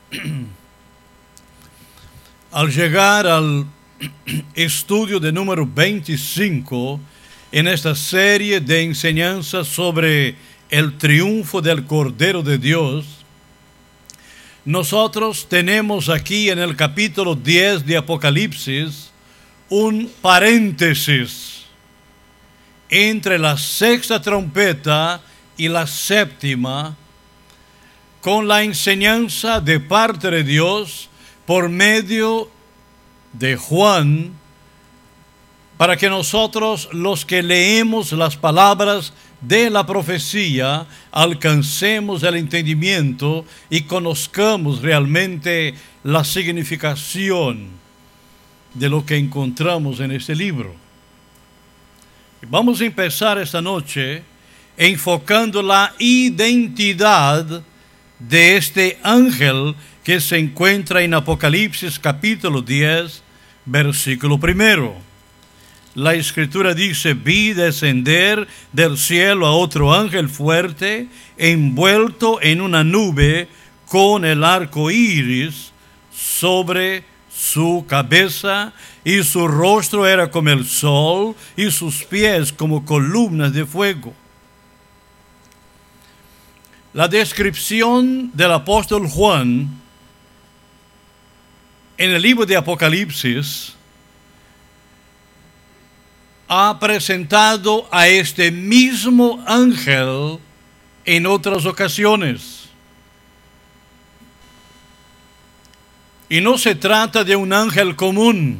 Al llegar al estudio de número 25 en esta serie de enseñanzas sobre el triunfo del Cordero de Dios, nosotros tenemos aquí en el capítulo 10 de Apocalipsis un paréntesis entre la sexta trompeta y la séptima, con la enseñanza de parte de Dios por medio de Juan, para que nosotros, los que leemos las palabras de la profecía, alcancemos el entendimiento y conozcamos realmente la significación de lo que encontramos en este libro. Vamos a empezar esta noche enfocando la identidad de este ángel que se encuentra en Apocalipsis capítulo 10, versículo 1. La Escritura dice: vi descender del cielo a otro ángel fuerte, envuelto en una nube, con el arco iris sobre su cabeza, y su rostro era como el sol, y sus pies como columnas de fuego. La descripción del apóstol Juan en el libro de Apocalipsis ha presentado a este mismo ángel en otras ocasiones. Y no se trata de un ángel común.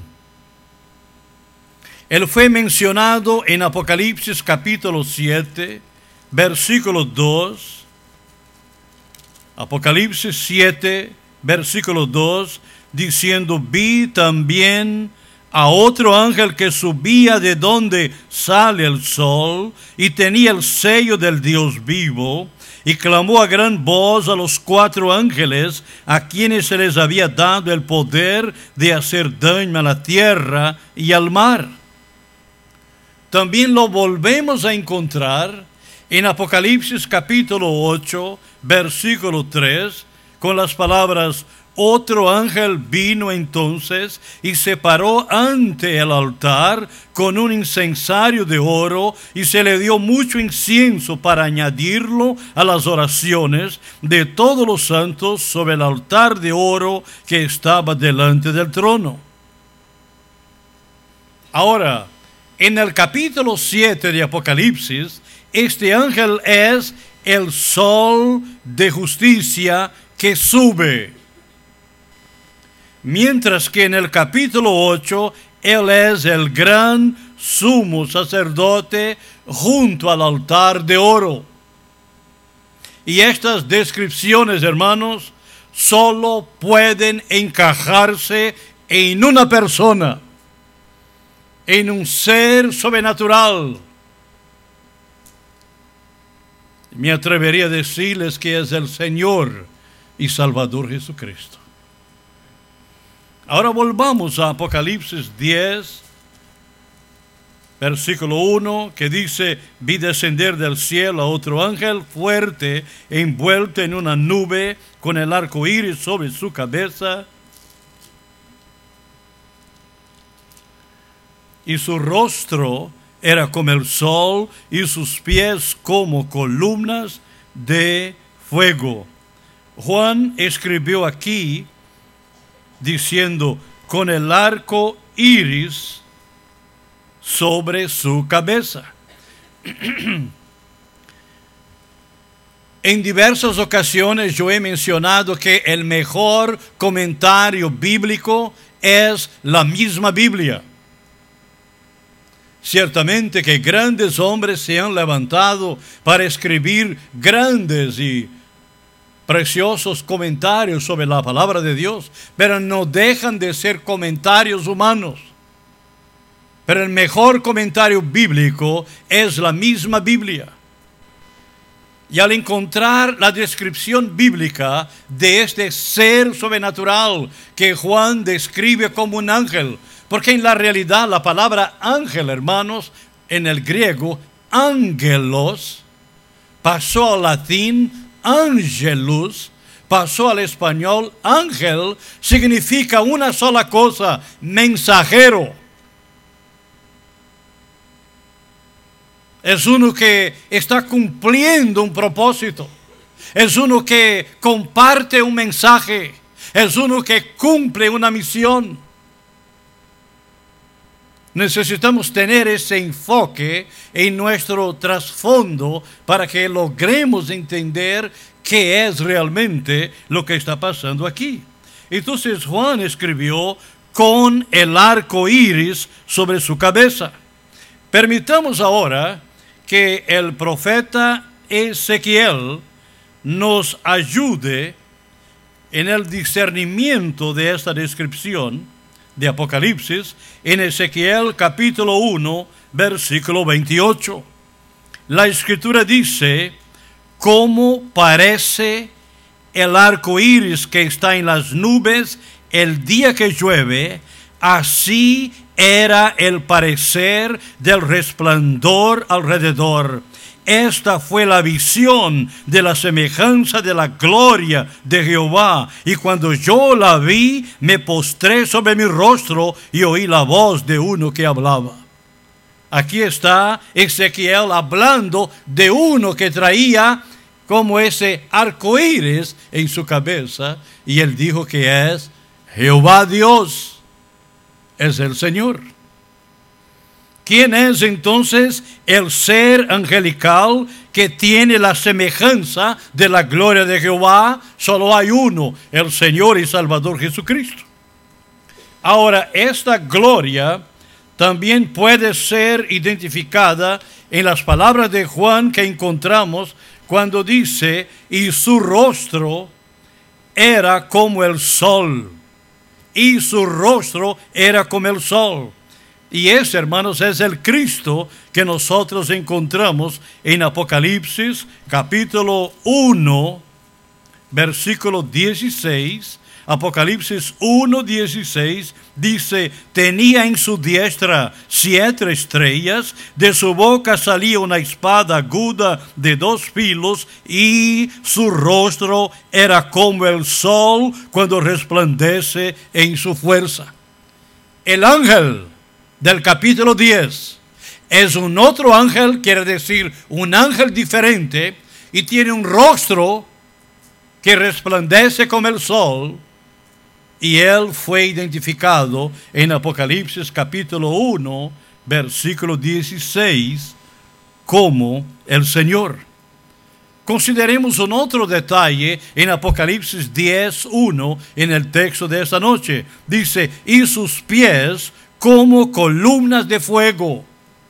Él fue mencionado en Apocalipsis capítulo 7, versículo 2. Apocalipsis 7, versículo 2, diciendo: vi también a otro ángel que subía de donde sale el sol, y tenía el sello del Dios vivo, y clamó a gran voz a los 4 ángeles, a quienes se les había dado el poder de hacer daño a la tierra y al mar. También lo volvemos a encontrar en Apocalipsis capítulo 8, versículo 3, con las palabras: otro ángel vino entonces y se paró ante el altar con un incensario de oro, y se le dio mucho incienso para añadirlo a las oraciones de todos los santos sobre el altar de oro que estaba delante del trono. Ahora, en el capítulo 7 de Apocalipsis, este ángel es el sol de justicia que sube. Mientras que en el capítulo 8, él es el gran sumo sacerdote junto al altar de oro. Y estas descripciones, hermanos, solo pueden encajarse en una persona, en un ser sobrenatural. Me atrevería a decirles que es el Señor y Salvador Jesucristo. Ahora volvamos a Apocalipsis 10, versículo 1, que dice: vi descender del cielo a otro ángel fuerte, envuelto en una nube, con el arco iris sobre su cabeza, y su rostro era como el sol, y sus pies como columnas de fuego. Juan escribió aquí diciendo: con el arco iris sobre su cabeza. En diversas ocasiones yo he mencionado que el mejor comentario bíblico es la misma Biblia. Ciertamente que grandes hombres se han levantado para escribir grandes y preciosos comentarios sobre la palabra de Dios, pero no dejan de ser comentarios humanos. Pero el mejor comentario bíblico es la misma Biblia. Y al encontrar la descripción bíblica de este ser sobrenatural que Juan describe como un ángel, porque en la realidad la palabra ángel, hermanos, en el griego, ángelos, pasó al latín angelus, pasó al español, ángel significa una sola cosa: mensajero. Es uno que está cumpliendo un propósito. Es uno que comparte un mensaje. Es uno que cumple una misión. Necesitamos tener ese enfoque en nuestro trasfondo para que logremos entender qué es realmente lo que está pasando aquí. Entonces Juan escribió con el arco iris sobre su cabeza. Permitamos ahora que el profeta Ezequiel nos ayude en el discernimiento de esta descripción de Apocalipsis en Ezequiel capítulo 1, versículo 28. La escritura dice: ¿cómo parece el arco iris que está en las nubes el día que llueve? Así era el parecer del resplandor alrededor. Esta fue la visión de la semejanza de la gloria de Jehová. Y cuando yo la vi, me postré sobre mi rostro y oí la voz de uno que hablaba. Aquí está Ezequiel hablando de uno que traía como ese arco iris en su cabeza. Y él dijo que es Jehová Dios, es el Señor. ¿Quién es entonces el ser angelical que tiene la semejanza de la gloria de Jehová? Solo hay uno, el Señor y Salvador Jesucristo. Ahora, esta gloria también puede ser identificada en las palabras de Juan que encontramos cuando dice: y su rostro era como el sol. Y su rostro era como el sol. Y ese, hermanos, es el Cristo que nosotros encontramos en Apocalipsis capítulo 1, versículo 16. Apocalipsis 1, 16 dice: tenía en su diestra 7 estrellas, de su boca salía una espada aguda de 2 filos, y su rostro era como el sol cuando resplandece en su fuerza. El ángel del capítulo 10 es un otro ángel, quiere decir un ángel diferente, y tiene un rostro que resplandece como el sol, y él fue identificado en Apocalipsis capítulo 1, versículo 16, como el Señor. Consideremos un otro detalle en Apocalipsis 10:1 en el texto de esta noche. Dice: y sus pies como columnas de fuego.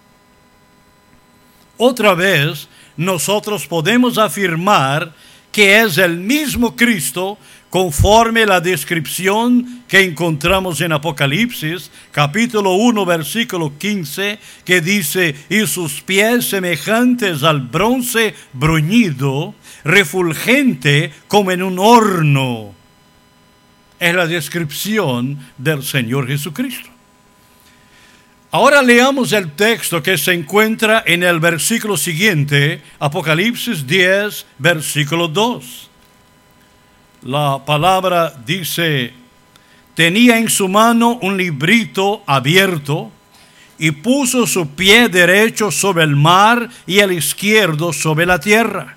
Otra vez, nosotros podemos afirmar que es el mismo Cristo conforme la descripción que encontramos en Apocalipsis, capítulo 1, versículo 15, que dice: y sus pies semejantes al bronce bruñido, refulgente como en un horno. Es la descripción del Señor Jesucristo. Ahora leamos el texto que se encuentra en el versículo siguiente, Apocalipsis 10, versículo 2. La palabra dice: tenía en su mano un librito abierto, y puso su pie derecho sobre el mar y el izquierdo sobre la tierra.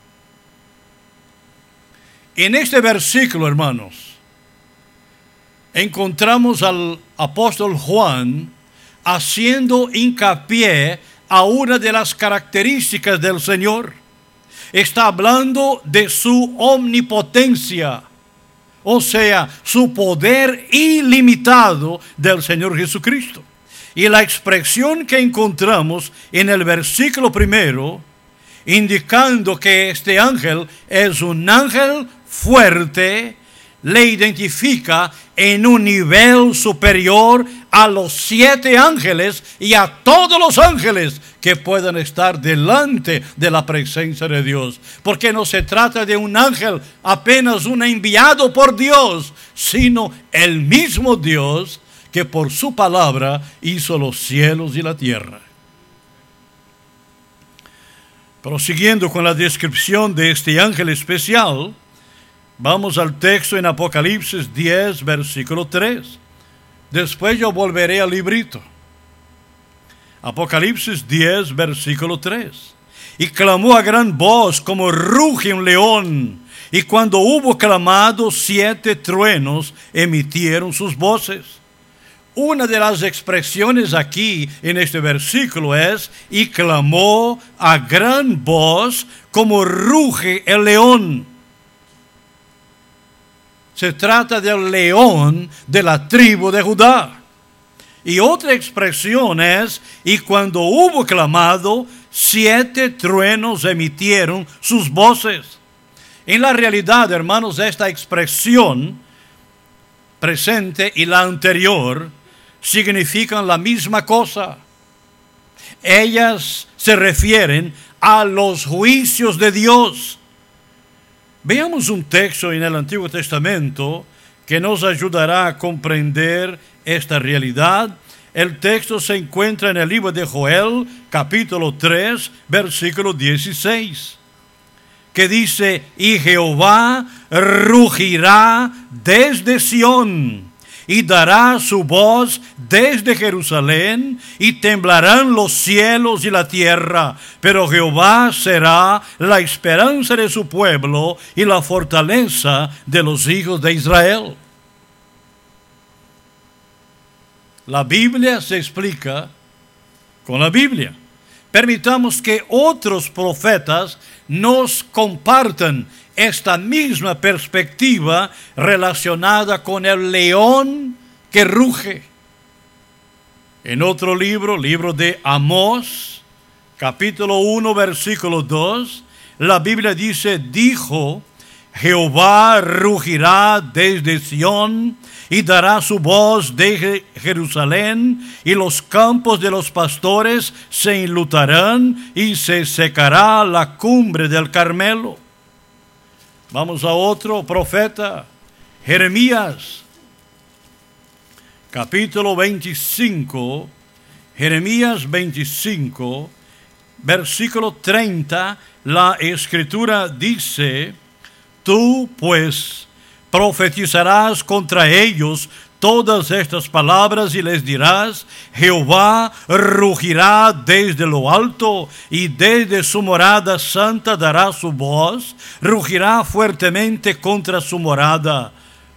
En este versículo, hermanos, encontramos al apóstol Juan haciendo hincapié a una de las características del Señor. Está hablando de su omnipotencia, o sea, su poder ilimitado del Señor Jesucristo. Y la expresión que encontramos en el versículo primero, indicando que este ángel es un ángel fuerte, le identifica en un nivel superior a los 7 ángeles y a todos los ángeles que puedan estar delante de la presencia de Dios. Porque no se trata de un ángel apenas un enviado por Dios, sino el mismo Dios que por su palabra hizo los cielos y la tierra. Prosiguiendo con la descripción de este ángel especial, Vamos al texto en Apocalipsis 10, versículo 3. Después yo volveré al librito. Apocalipsis 10, versículo 3. Y clamó a gran voz como ruge un león. Y cuando hubo clamado, 7 truenos emitieron sus voces. Una de las expresiones aquí en este versículo es, y clamó a gran voz como ruge el león. Se trata del león de la tribu de Judá. Y otra expresión es, y cuando hubo clamado, 7 truenos emitieron sus voces. En la realidad, hermanos, esta expresión presente y la anterior significan la misma cosa. Ellas se refieren a los juicios de Dios. Veamos un texto en el Antiguo Testamento que nos ayudará a comprender esta realidad. El texto se encuentra en el libro de Joel, capítulo 3, versículo 16, que dice, y Jehová rugirá desde Sión, y dará su voz desde Jerusalén, y temblarán los cielos y la tierra, pero Jehová será la esperanza de su pueblo y la fortaleza de los hijos de Israel. La Biblia se explica con la Biblia. Permitamos que otros profetas nos compartan esta misma perspectiva relacionada con el león que ruge. En otro libro, libro de Amós, capítulo 1, versículo 2, la Biblia dice, dijo, Jehová rugirá desde Sión y dará su voz desde Jerusalén, y los campos de los pastores se enlutarán y se secará la cumbre del Carmelo. Vamos a otro profeta, Jeremías, capítulo 25, Jeremías 25, versículo 30, la Escritura dice, tú pues profetizarás contra ellos todas estas palabras y les dirás, Jehová rugirá desde lo alto y desde su morada santa dará su voz, rugirá fuertemente contra su morada.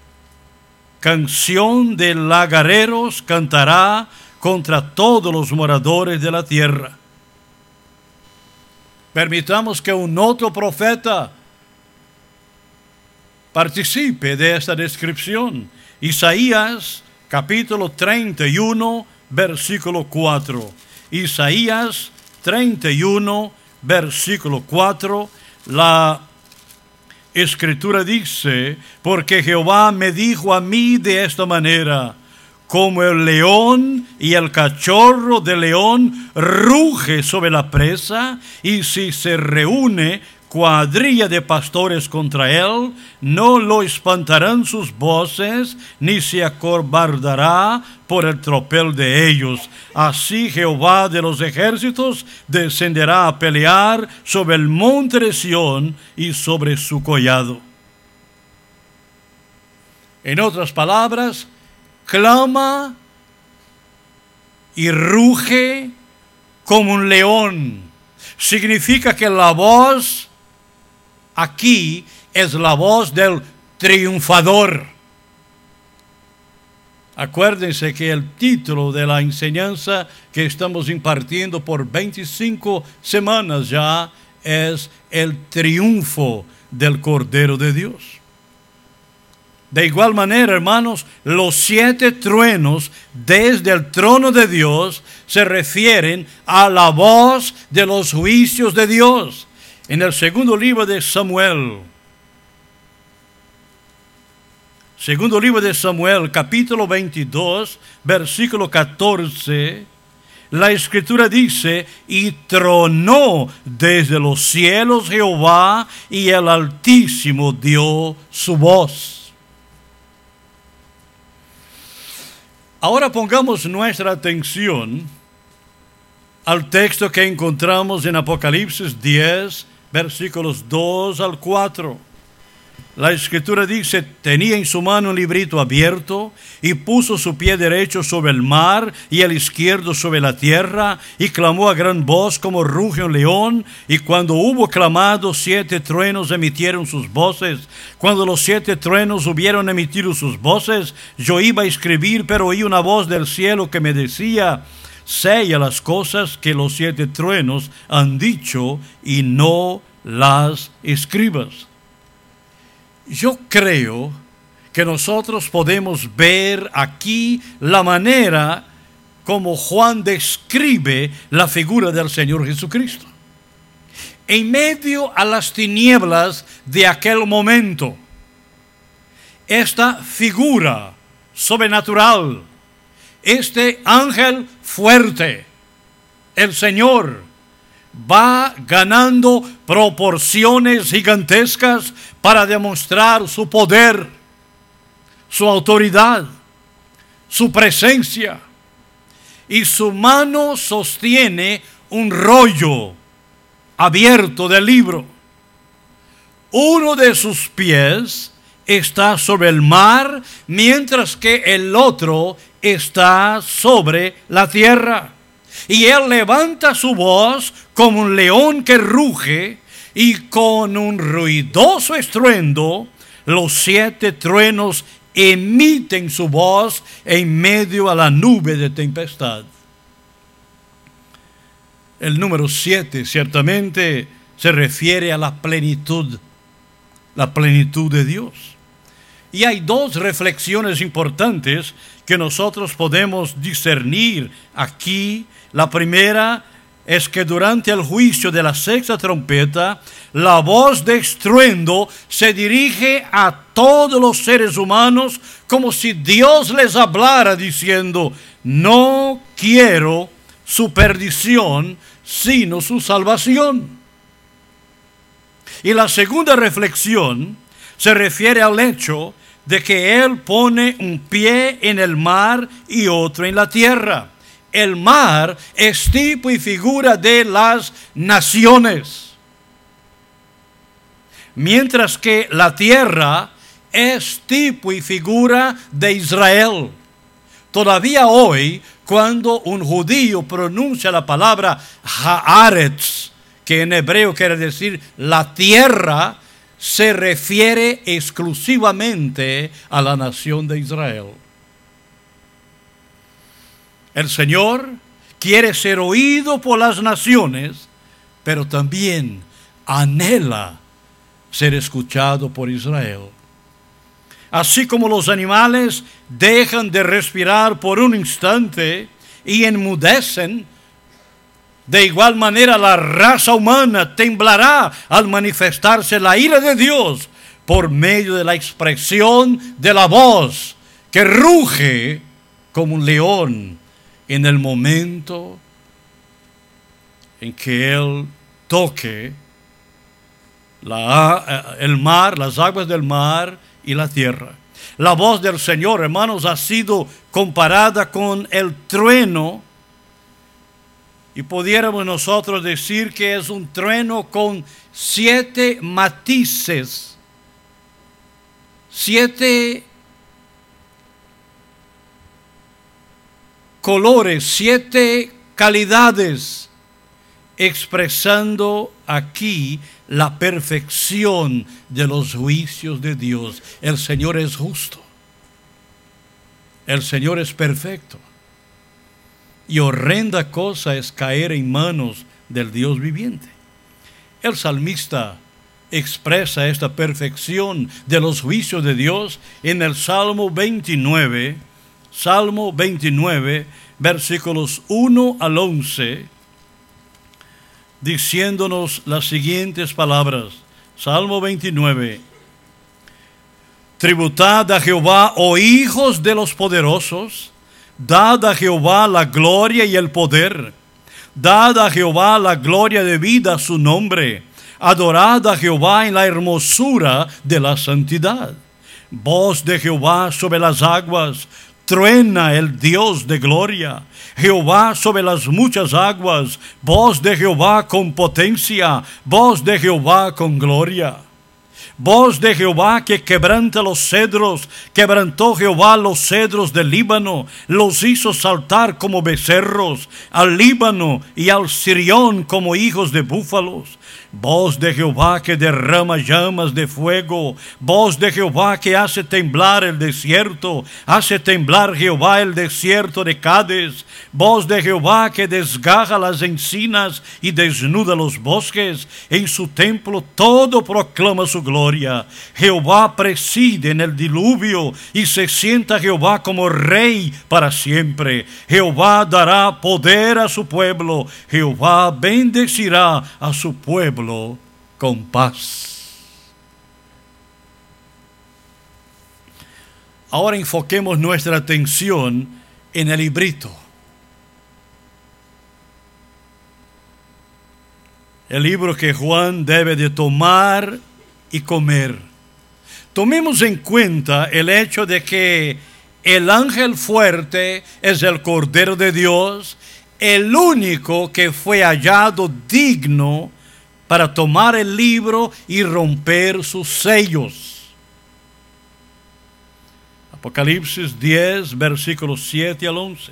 Canción de lagareros cantará contra todos los moradores de la tierra. Permitamos que un otro profeta participe de esta descripción. Isaías, capítulo 31, versículo 4. Isaías 31, versículo 4. La Escritura dice, porque Jehová me dijo a mí de esta manera, como el león y el cachorro de león ruge sobre la presa, y si se reúne cuadrilla de pastores contra él, no lo espantarán sus voces, ni se acobardará por el tropel de ellos. Así Jehová de los ejércitos descenderá a pelear sobre el monte de Sión y sobre su collado. En otras palabras, clama y ruge como un león. Significa que la voz aquí es la voz del triunfador. Acuérdense que el título de la enseñanza que estamos impartiendo por 25 semanas ya es el triunfo del Cordero de Dios. De igual manera, hermanos, los 7 truenos desde el trono de Dios se refieren a la voz de los juicios de Dios. En el segundo libro de Samuel, capítulo 22, versículo 14, la Escritura dice, y tronó desde los cielos Jehová, y el Altísimo dio su voz. Ahora pongamos nuestra atención al texto que encontramos en Apocalipsis 10, versículos 2 al 4. La Escritura dice, tenía en su mano un librito abierto y puso su pie derecho sobre el mar y el izquierdo sobre la tierra y clamó a gran voz como ruge un león. Y cuando hubo clamado, 7 truenos emitieron sus voces. Cuando los 7 truenos hubieron emitido sus voces, yo iba a escribir, pero oí una voz del cielo que me decía, sella las cosas que los 7 truenos han dicho y no las escribas. Yo creo que nosotros podemos ver aquí la manera como Juan describe la figura del Señor Jesucristo. En medio a las tinieblas de aquel momento, esta figura sobrenatural, este ángel fuerte, el Señor, va ganando proporciones gigantescas para demostrar su poder, su autoridad, su presencia. Y su mano sostiene un rollo abierto del libro. Uno de sus pies está sobre el mar, mientras que el otro está sobre la tierra. Y él levanta su voz como un león que ruge, y con un ruidoso estruendo, los 7 truenos emiten su voz en medio a la nube de tempestad. El número 7 ciertamente se refiere a la plenitud de Dios. Y hay 2 reflexiones importantes que nosotros podemos discernir aquí. La primera es que durante el juicio de la 6ª trompeta, la voz de estruendo se dirige a todos los seres humanos como si Dios les hablara diciendo, no quiero su perdición, sino su salvación. Y la segunda reflexión se refiere al hecho de que Él pone un pie en el mar y otro en la tierra. El mar es tipo y figura de las naciones, mientras que la tierra es tipo y figura de Israel. Todavía hoy, cuando un judío pronuncia la palabra Haaretz, que en hebreo quiere decir la tierra, se refiere exclusivamente a la nación de Israel. El Señor quiere ser oído por las naciones, pero también anhela ser escuchado por Israel. Así como los animales dejan de respirar por un instante y enmudecen, de igual manera la raza humana temblará al manifestarse la ira de Dios por medio de la expresión de la voz que ruge como un león en el momento en que Él toque el mar, las aguas del mar y la tierra. La voz del Señor, hermanos, ha sido comparada con el trueno, y pudiéramos nosotros decir que es un trueno con 7 matices, 7 colores, 7 calidades, expresando aquí la perfección de los juicios de Dios. El Señor es justo, el Señor es perfecto, y horrenda cosa es caer en manos del Dios viviente. El salmista expresa esta perfección de los juicios de Dios en el Salmo 29, versículos 1 al 11, diciéndonos las siguientes palabras. Salmo 29. Tributad a Jehová, oh hijos de los poderosos, dad a Jehová la gloria y el poder, dad a Jehová la gloria debida a su nombre, adorad a Jehová en la hermosura de la santidad. Voz de Jehová sobre las aguas, truena el Dios de gloria. Jehová sobre las muchas aguas, voz de Jehová con potencia, voz de Jehová con gloria. Voz de Jehová que quebranta los cedros. Quebrantó Jehová los cedros del Líbano. Los hizo saltar como becerros. Al Líbano y al Sirión como hijos de búfalos. Voz de Jehová que derrama llamas de fuego. Voz de Jehová que hace temblar el desierto. Hace temblar Jehová el desierto de Cades. Voz de Jehová que desgaja las encinas y desnuda los bosques. En su templo todo proclama su gloria. Jehová preside en el diluvio y se sienta Jehová como rey para siempre. Jehová dará poder a su pueblo. Jehová bendecirá a su pueblo con paz. Ahora enfoquemos nuestra atención en el librito. El libro que Juan debe de tomar y comer. Tomemos en cuenta el hecho de que el ángel fuerte es el Cordero de Dios, el único que fue hallado digno para tomar el libro y romper sus sellos. Apocalipsis 10, versículos 7 al 11.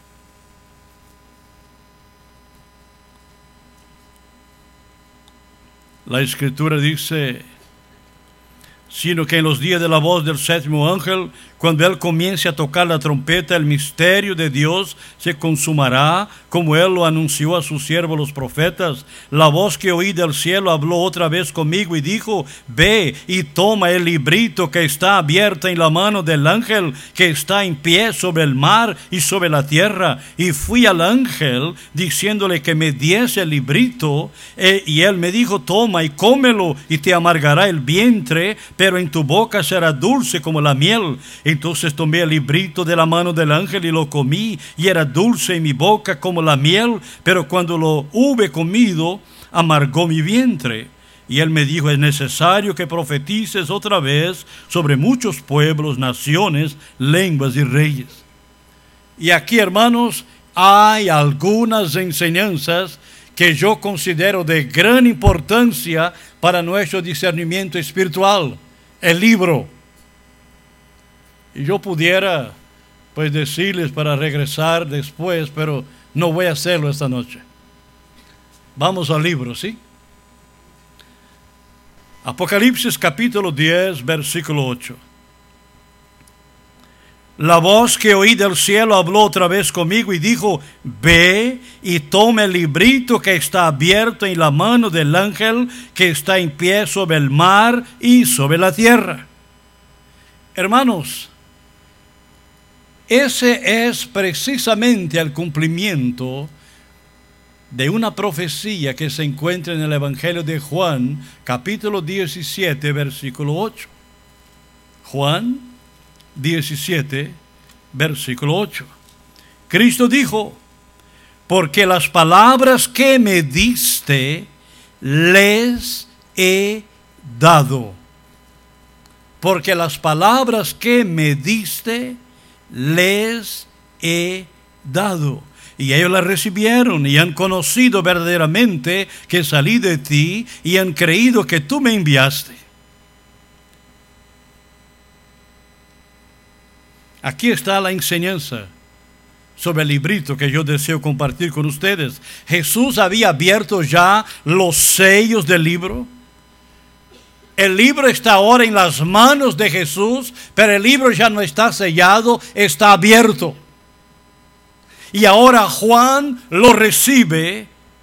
La Escritura dice: sino que en los días de la voz del séptimo ángel, cuando él comience a tocar la trompeta, el misterio de Dios se consumará, como él lo anunció a sus siervos los profetas. La voz que oí del cielo habló otra vez conmigo y dijo: ve y toma el librito que está abierto en la mano del ángel que está en pie sobre el mar y sobre la tierra. Y fui al ángel diciéndole que me diese el librito, y él me dijo: toma y cómelo, y te amargará el vientre, pero en tu boca será dulce como la miel. Entonces tomé el librito de la mano del ángel y lo comí, y era dulce en mi boca como la miel, pero cuando lo hube comido, amargó mi vientre. Y él me dijo: es necesario que profetices otra vez sobre muchos pueblos, naciones, lenguas y reyes. Y aquí, hermanos, hay algunas enseñanzas que yo considero de gran importancia para nuestro discernimiento espiritual. El libro. Y yo pudiera pues decirles para regresar después, pero no voy a hacerlo esta noche. Vamos al libro, ¿sí? Apocalipsis capítulo 10, versículo 8. La voz que oí del cielo habló otra vez conmigo y dijo: ve y toma el librito que está abierto en la mano del ángel que está en pie sobre el mar y sobre la tierra. Hermanos, ese es precisamente el cumplimiento de una profecía que se encuentra en el Evangelio de Juan, capítulo 17, versículo 8. Juan 17, versículo 8. Cristo dijo: porque las palabras que me diste les he dado. Porque las palabras que me diste les he dado. Y ellos la recibieron y han conocido verdaderamente que salí de ti y han creído que tú me enviaste. Aquí está la enseñanza sobre el librito que yo deseo compartir con ustedes. Jesús había abierto ya los sellos del libro. El libro está ahora en las manos de Jesús, pero el libro ya no está sellado, está abierto. Y ahora Juan lo recibe.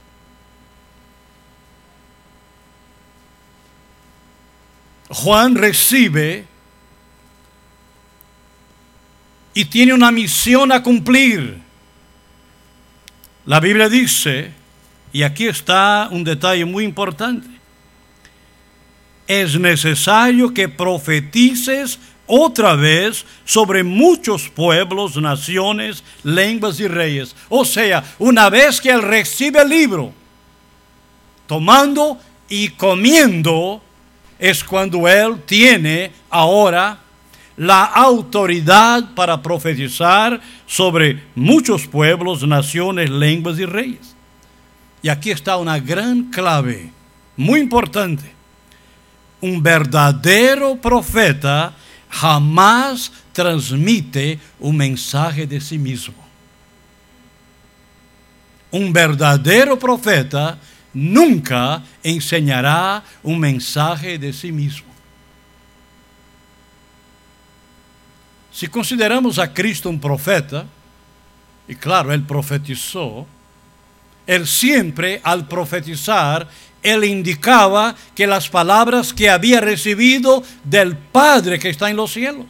Juan recibe y tiene una misión a cumplir. La Biblia dice, y aquí está un detalle muy importante: es necesario que profetices otra vez sobre muchos pueblos, naciones, lenguas y reyes. O sea, una vez que él recibe el libro, tomando y comiendo, es cuando él tiene ahora la autoridad para profetizar sobre muchos pueblos, naciones, lenguas y reyes. Y aquí está una gran clave, muy importante. Un verdadero profeta jamás transmite un mensaje de sí mismo. Un verdadero profeta nunca enseñará un mensaje de sí mismo. Si consideramos a Cristo un profeta, y claro, Él profetizó, Él siempre al profetizar, Él indicaba que las palabras que había recibido del Padre que está en los cielos.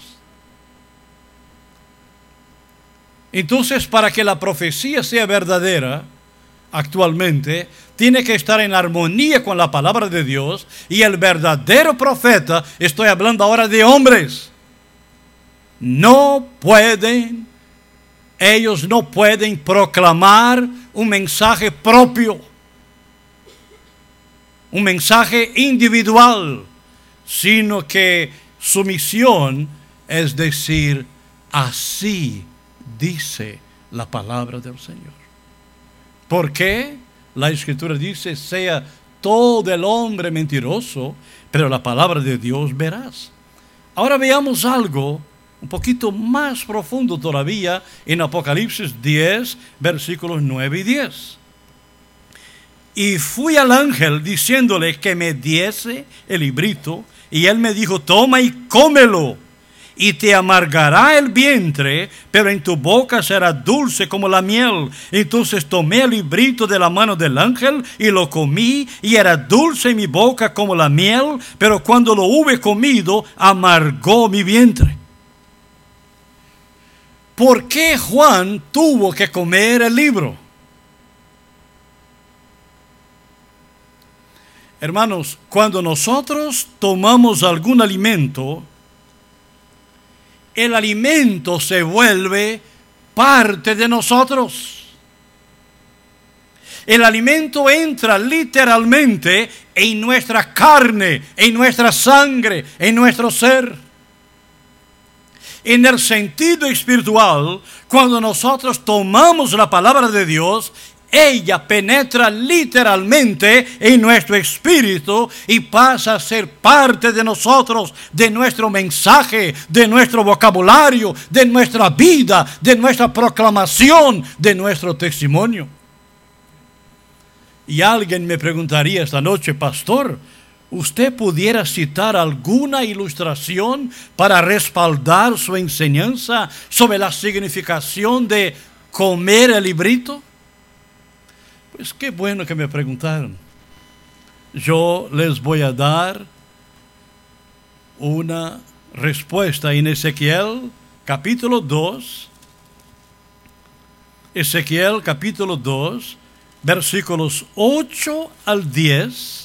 Entonces, para que la profecía sea verdadera, actualmente, tiene que estar en armonía con la palabra de Dios, y el verdadero profeta, estoy hablando ahora de hombres, ellos no pueden proclamar un mensaje propio, un mensaje individual, sino que su misión es decir, así dice la palabra del Señor. ¿Por qué? La Escritura dice, sea todo el hombre mentiroso, pero la palabra de Dios veraz. Ahora veamos algo un poquito más profundo todavía en Apocalipsis 10, versículos 9 y 10. Y fui al ángel diciéndole que me diese el librito, y él me dijo, toma y cómelo, y te amargará el vientre, pero en tu boca será dulce como la miel. Entonces tomé el librito de la mano del ángel y lo comí, y era dulce en mi boca como la miel, pero cuando lo hube comido, amargó mi vientre. ¿Por qué Juan tuvo que comer el libro? Hermanos, cuando nosotros tomamos algún alimento, el alimento se vuelve parte de nosotros. El alimento entra literalmente en nuestra carne, en nuestra sangre, en nuestro ser. En el sentido espiritual, cuando nosotros tomamos la palabra de Dios, ella penetra literalmente en nuestro espíritu y pasa a ser parte de nosotros, de nuestro mensaje, de nuestro vocabulario, de nuestra vida, de nuestra proclamación, de nuestro testimonio. Y alguien me preguntaría esta noche, pastor, ¿usted pudiera citar alguna ilustración para respaldar su enseñanza sobre la significación de comer el librito? Pues qué bueno que me preguntaron. Yo les voy a dar una respuesta en Ezequiel capítulo 2. Ezequiel capítulo 2, versículos 8 al 10.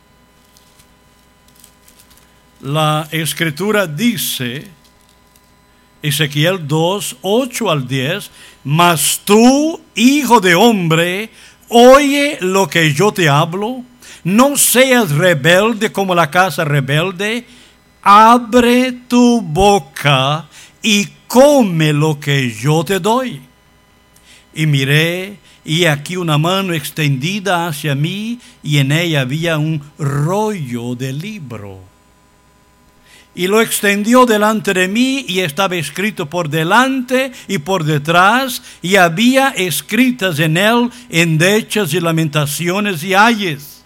La Escritura dice, Ezequiel 2, 8 al 10, mas tú, hijo de hombre, oye lo que yo te hablo, no seas rebelde como la casa rebelde, abre tu boca y come lo que yo te doy. Y miré, y aquí una mano extendida hacia mí, y en ella había un rollo de libro. Y lo extendió delante de mí, y estaba escrito por delante y por detrás, y había escritas en él endechas y lamentaciones y ayes.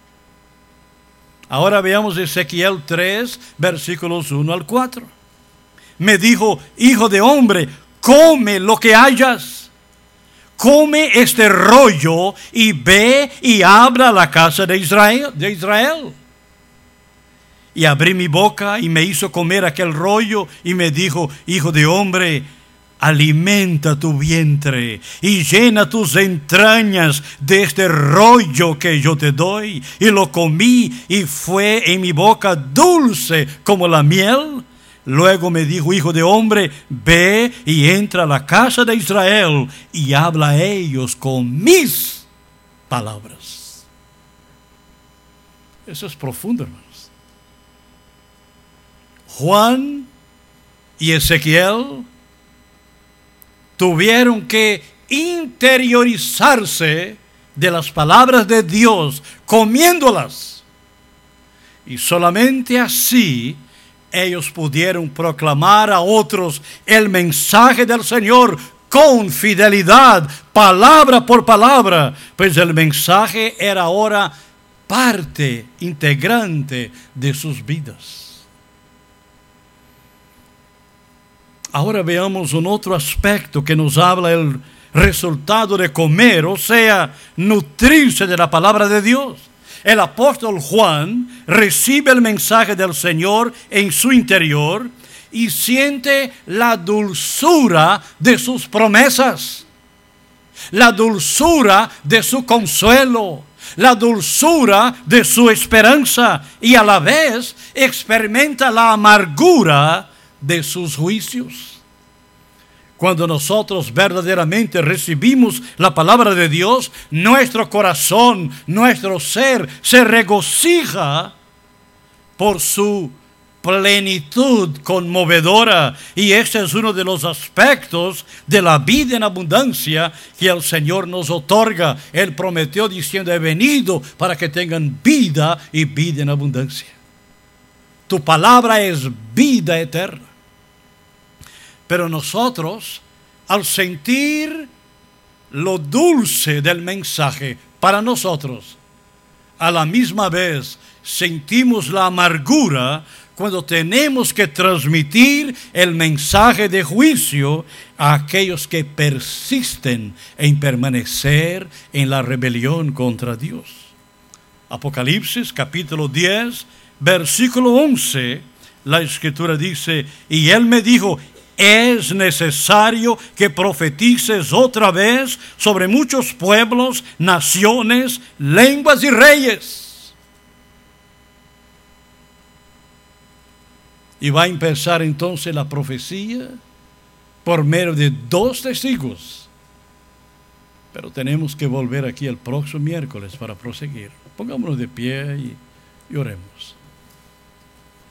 Ahora veamos Ezequiel 3, versículos 1 al 4. Me dijo, hijo de hombre, come lo que hayas. Come este rollo y ve y habla a la casa de Israel. Y abrí mi boca y me hizo comer aquel rollo y me dijo, hijo de hombre, alimenta tu vientre y llena tus entrañas de este rollo que yo te doy. Y lo comí y fue en mi boca dulce como la miel. Luego me dijo, hijo de hombre, ve y entra a la casa de Israel y habla a ellos con mis palabras. Eso es profundo, hermanos. Juan y Ezequiel tuvieron que interiorizarse de las palabras de Dios, comiéndolas. Y solamente así ellos pudieron proclamar a otros el mensaje del Señor con fidelidad, palabra por palabra, pues el mensaje era ahora parte integrante de sus vidas. Ahora veamos un otro aspecto que nos habla el resultado de comer, o sea, nutrirse de la palabra de Dios. El apóstol Juan recibe el mensaje del Señor en su interior y siente la dulzura de sus promesas, la dulzura de su consuelo, la dulzura de su esperanza, y a la vez experimenta la amargura de sus juicios. Cuando nosotros verdaderamente recibimos la palabra de Dios, nuestro corazón, nuestro ser se regocija por su plenitud conmovedora. Y este es uno de los aspectos de la vida en abundancia que el Señor nos otorga. Él prometió diciendo: he venido para que tengan vida y vida en abundancia. Tu palabra es vida eterna. Pero nosotros, al sentir lo dulce del mensaje para nosotros, a la misma vez sentimos la amargura cuando tenemos que transmitir el mensaje de juicio a aquellos que persisten en permanecer en la rebelión contra Dios. Apocalipsis capítulo 10, versículo 11, la Escritura dice: y él me dijo: es necesario que profetices otra vez sobre muchos pueblos, naciones, lenguas y reyes. Y va a empezar entonces la profecía por medio de 2 testigos. Pero tenemos que volver aquí el próximo miércoles para proseguir. Pongámonos de pie y oremos.